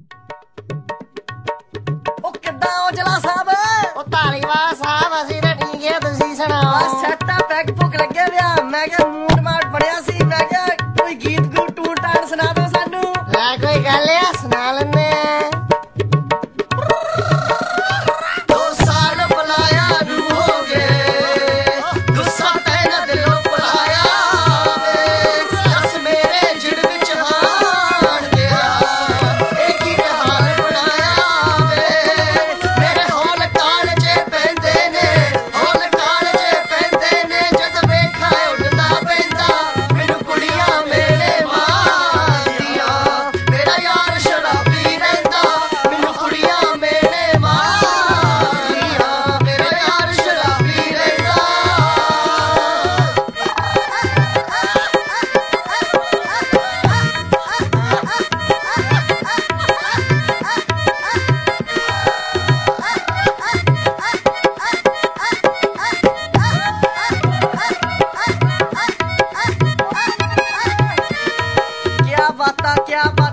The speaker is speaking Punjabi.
ਉਹ ਕਿੱਦਾਂ ਔਜਲਾ ਸਾਹਿਬ? ਉਹ ਧਾਲੀਵਾਲ ਸਾਹਿਬ ਅਸੀਂ ਤਾਂ ਠੀਕ ਹੈ, ਤੁਸੀਂ ਸੁਣਾਓ? ਸੈੱਟਾ ਪੈਗ ਭੁੱਖ ਲੱਗੇ ਵਿਆ। ਮੈਂ ਕਿਹਾ ਮੂਡ ਮਾਡ ਬਣਿਆ ਸੀ। ਮੈਂ ਕਿਹਾ ਕੋਈ ਗੀਤ ਗੂਤ ਟੂਣ ਟਾਣ ਸੁਣਾ ਦਿਓ ਸਾਨੂੰ। ਲੈ ਕੋਈ ਗੱਲ ਆ, ਸੁਣਾ ਲੈਂਦੇ ਆ। क्या बात